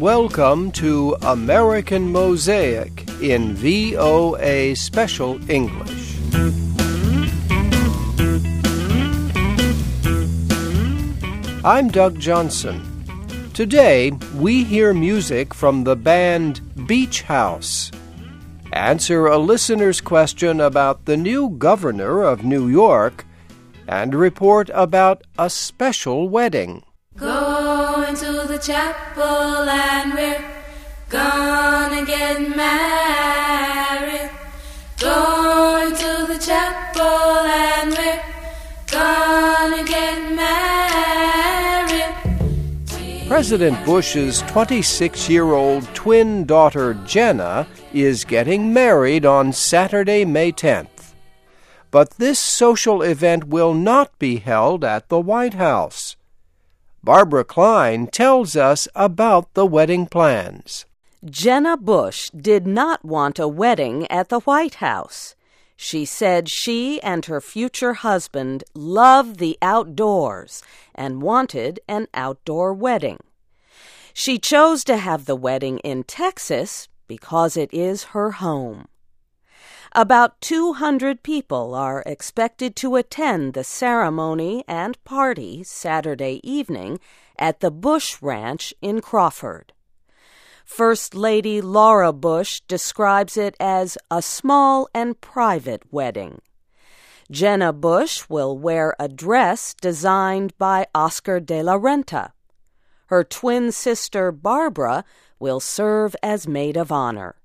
Welcome to American Mosaic in VOA Special English. I'm Doug Johnson. Today, we hear music from the band Beach House, answer a listener's question about the new governor of New York, and report about a special wedding. Going to the chapel and we're gonna get married. Going to the chapel and we're gonna get married. President Bush's 26-year-old twin daughter Jenna is getting married on Saturday, May 10th. But this social event will not be held at the White House. Barbara Klein tells us about the wedding plans. Jenna Bush did not want a wedding at the White House. She said she and her future husband loved the outdoors and wanted an outdoor wedding. She chose to have the wedding in Texas because it is her home. About 200 people are expected to attend the ceremony and party Saturday evening at the Bush Ranch in Crawford. First Lady Laura Bush describes it as a small and private wedding. Jenna Bush will wear a dress designed by Oscar de la Renta. Her twin sister Barbara will serve as maid of honor.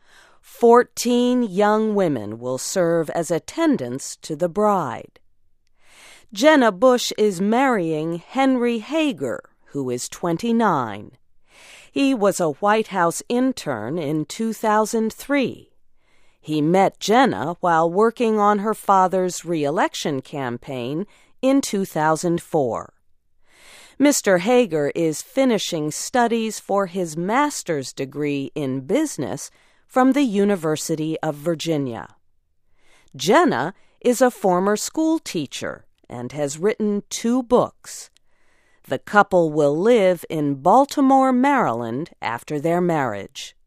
14 young women will serve as attendants to the bride. Jenna Bush is marrying Henry Hager, who is 29. He was a White House intern in 2003. He met Jenna while working on her father's re-election campaign in 2004. Mr. Hager is finishing studies for his master's degree in business from the University of Virginia. Jenna is a former school teacher and has written 2 books. The couple will live in Baltimore, Maryland after their marriage.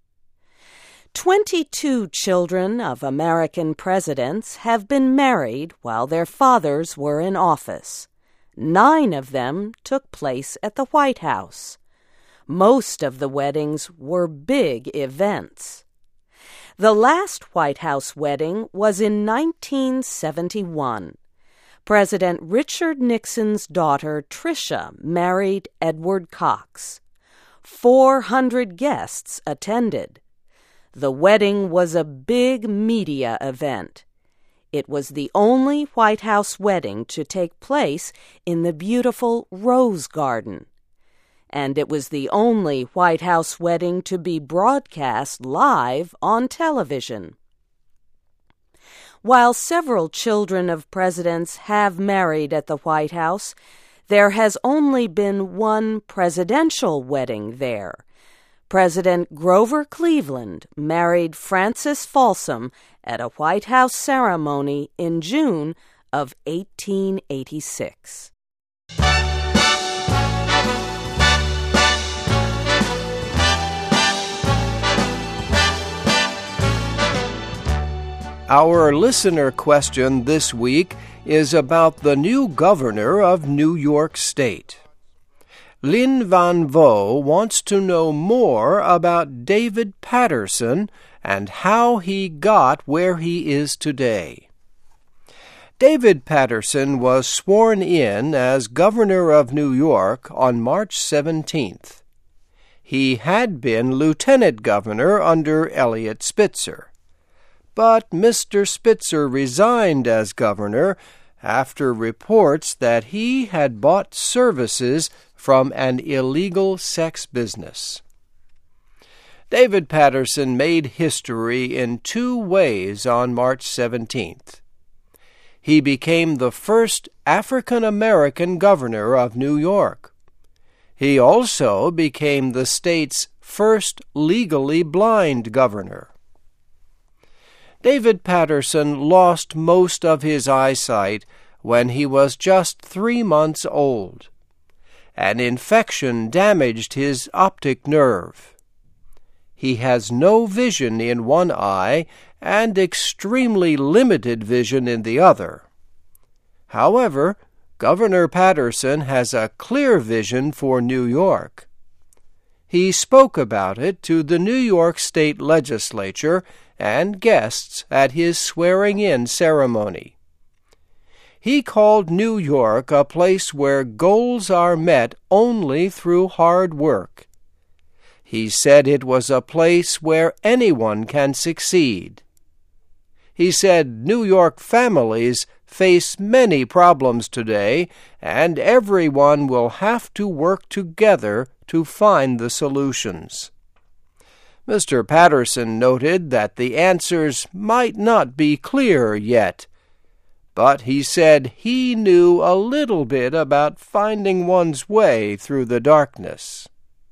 22 children of American presidents have been married while their fathers were in office. 9 of them took place at the White House. Most of the weddings were big events. The last White House wedding was in 1971. President Richard Nixon's daughter, Tricia, married Edward Cox. 400 guests attended. The wedding was a big media event. It was the only White House wedding to take place in the beautiful Rose Garden. And it was the only White House wedding to be broadcast live on television. While several children of presidents have married at the White House, there has only been one presidential wedding there. President Grover Cleveland married Frances Folsom at a White House ceremony in June of 1886. Our listener question this week is about the new governor of New York State. Lynn Van Vo wants to know more about David Paterson and how he got where he is today. David Paterson was sworn in as governor of New York on March 17th. He had been lieutenant governor under Eliot Spitzer. But Mr. Spitzer resigned as governor after reports that he had bought services from an illegal sex business. David Paterson made history in 2 ways on March 17th. He became the first African-American governor of New York. He also became the state's first legally blind governor. David Paterson lost most of his eyesight when he was just 3 months old. An infection damaged his optic nerve. He has no vision in one eye and extremely limited vision in the other. However, Governor Patterson has a clear vision for New York. He spoke about it to the New York State Legislature and guests at his swearing-in ceremony. He called New York a place where goals are met only through hard work. He said it was a place where anyone can succeed. He said New York families face many problems today, and everyone will have to work together to find the solutions. Mr. Patterson noted that the answers might not be clear yet, but he said he knew a little bit about finding one's way through the darkness.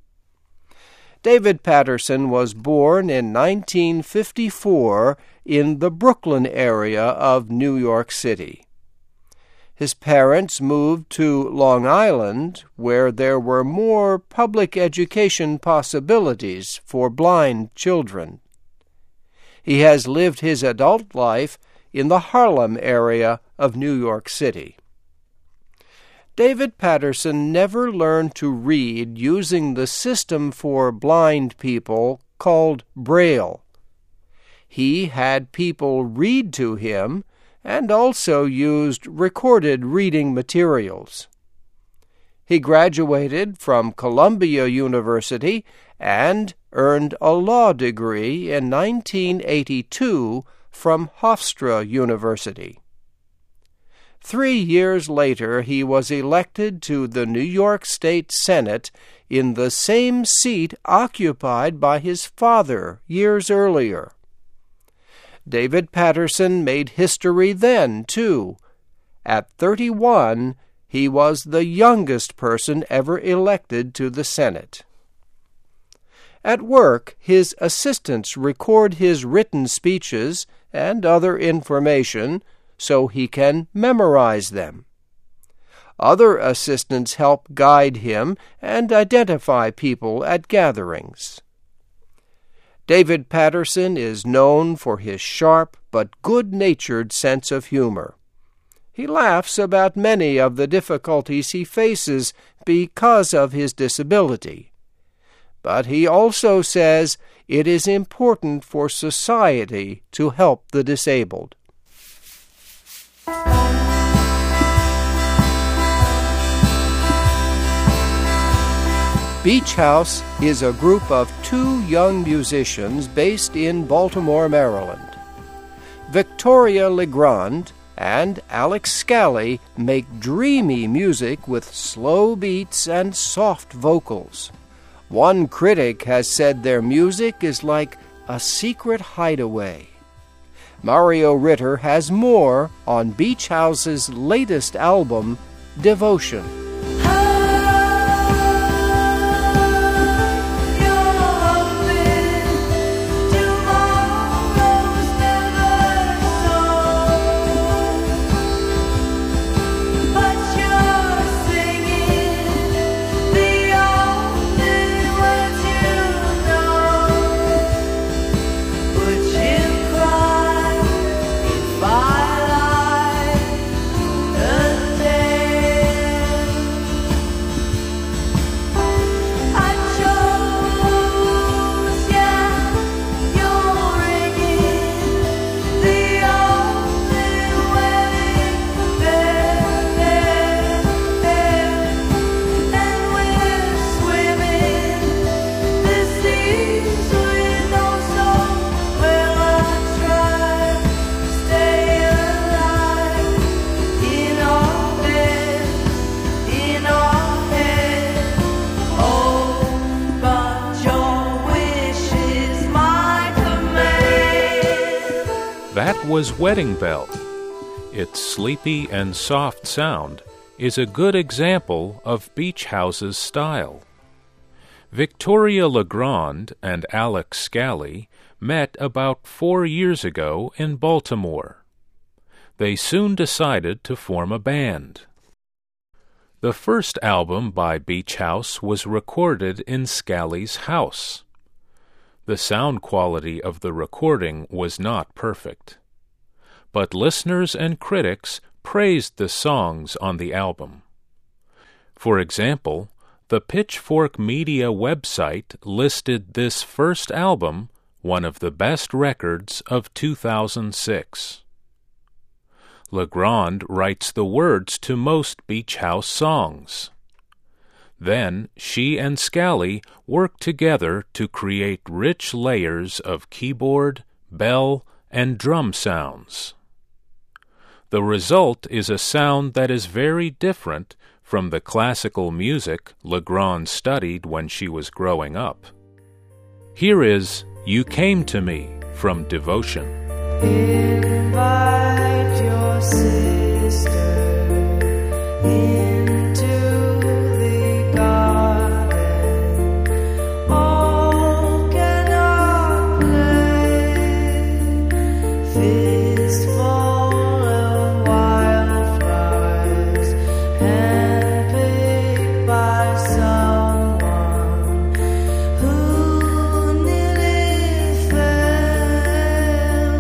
David Patterson was born in 1954 in the Brooklyn area of New York City. His parents moved to Long Island, where there were more public education possibilities for blind children. He has lived his adult life in the Harlem area of New York City. David Patterson never learned to read using the system for blind people called Braille. He had people read to him and also used recorded reading materials. He graduated from Columbia University and earned a law degree in 1982 from Hofstra University. 3 years later, he was elected to the New York State Senate in the same seat occupied by his father years earlier. David Patterson made history then, too. At 31, he was the youngest person ever elected to the Senate. At work, his assistants record his written speeches and other information so he can memorize them. Other assistants help guide him and identify people at gatherings. David Patterson is known for his sharp but good-natured sense of humor. He laughs about many of the difficulties he faces because of his disability. But he also says it is important for society to help the disabled. Beach House is a group of 2 young musicians based in Baltimore, Maryland. Victoria Legrand and Alex Scally make dreamy music with slow beats and soft vocals. One critic has said their music is like a secret hideaway. Mario Ritter has more on Beach House's latest album, Devotion. That was Wedding Bell. Its sleepy and soft sound is a good example of Beach House's style. Victoria Legrand and Alex Scally met about 4 years ago in Baltimore. They soon decided to form a band. The first album by Beach House was recorded in Scally's house. The sound quality of the recording was not perfect, but listeners and critics praised the songs on the album. For example, the Pitchfork Media website listed this first album one of the best records of 2006. Legrand writes the words to most Beach House songs. Then she and Scally work together to create rich layers of keyboard, bell, and drum sounds. The result is a sound that is very different from the classical music Legrand studied when she was growing up. Here is You Came to Me from Devotion. Invite your sister into the garden. All cannot play. Fistful of wildflowers, handpicked by someone who nearly fell.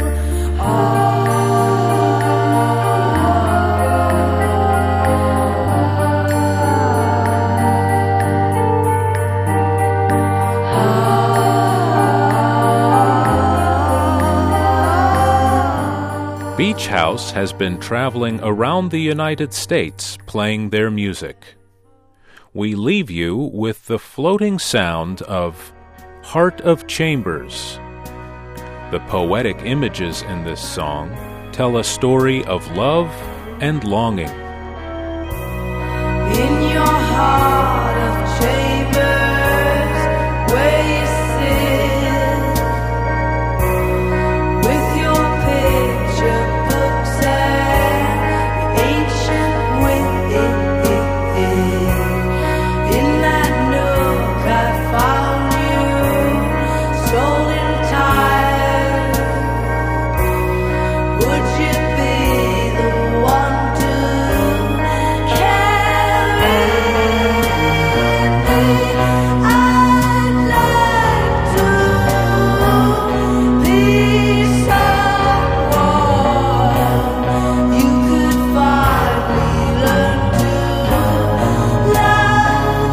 Beach House has been traveling around the United States playing their music. We leave you with the floating sound of Heart of Chambers. The poetic images in this song tell a story of love and longing. In your heart of chambers, where you sit with your picture books and ancient wit. In that nook I found you, soul entire. Would you be the one to carry? I'd like to be someone you could finally learn to love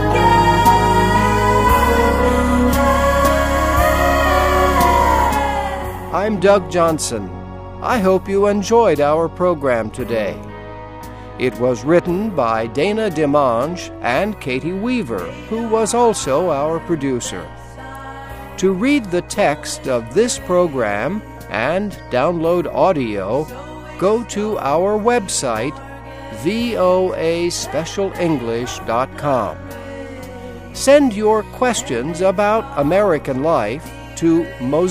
again. I'm Doug Johnson. I hope you enjoyed our program today. It was written by Dana Demange and Katie Weaver, who was also our producer. To read the text of this program and download audio, go to our website, voaspecialenglish.com. Send your questions about American life to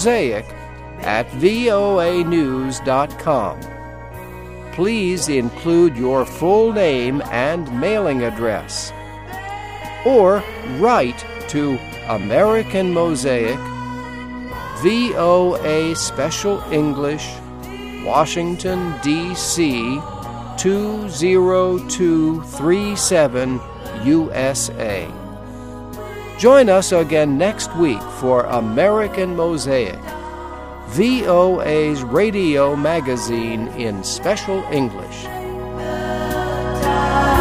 mosaic@voanews.com. Please include your full name and mailing address. Or write to American Mosaic, VOA Special English, Washington, D.C. 20237, USA. Join us again next week for American Mosaic, VOA's radio magazine in special English. Time